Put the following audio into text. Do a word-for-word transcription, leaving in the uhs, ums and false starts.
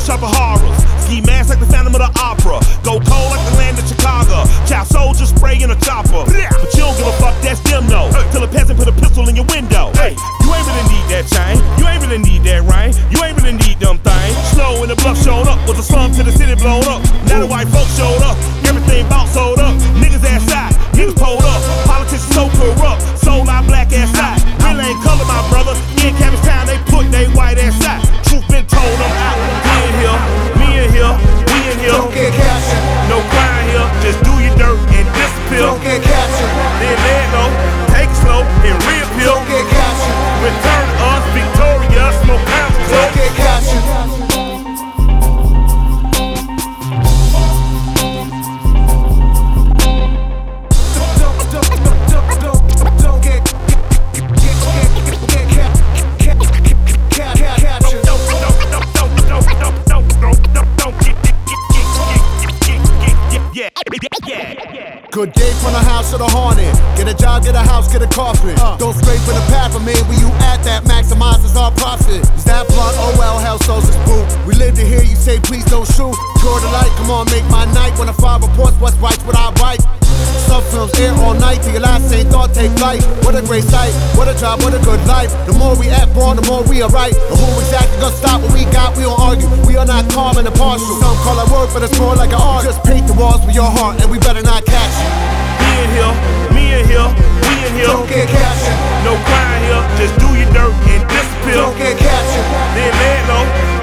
shop of horrors. Ski mask like the Phantom of the Opera. Go cold like the land of Chicago. Child soldiers spray in a chopper. But you don't give a fuck, that's them no. Till a peasant put a pistol in your window. Hey, you ain't really need that chain. You ain't really need that rain. You ain't really need them things. Snow in the bluff showed up. Was a slum to the city blown up. Now the white folks showed up. Everything bout sold up. Niggas ass side. Niggas pulled up. Politicians so corrupt. Sold our black ass side. Real ain't color, my brother. In Cabbage Town, they put they white ass side. Truth been told, I'm out. We in here. Me in here. We in here. Don't get captured. No crime here. Just do your dirt and disappear. Don't get captured. Then lay it low. Take it slow and reappear. Don't get captured. Return to us victorious. No pounds. Don't get captured. Good day from the house to the haunted. Get a job, get a house, get a coffin. Uh. Don't scrape in the path of me. Where you at that maximizes our profit. Is that blunt? Oh well, hell so's a spook. We live to hear you say please don't shoot. Draw the light, come on, make my night. When a file reports what's right, what I write. Some films air all night till your last same thought take flight. What a great sight, what a job, what a good life. The more we act born, the more we are right. And who exactly gonna stop what we got? We don't argue, we are not calm and impartial. Some call it work, but it's more like an art. Just paint the walls with your heart, and we better not catch it. Me in here, me in here, we in here. Don't get captured. No crime here, just do your dirt and disappear. Don't get captured. Then lay it low.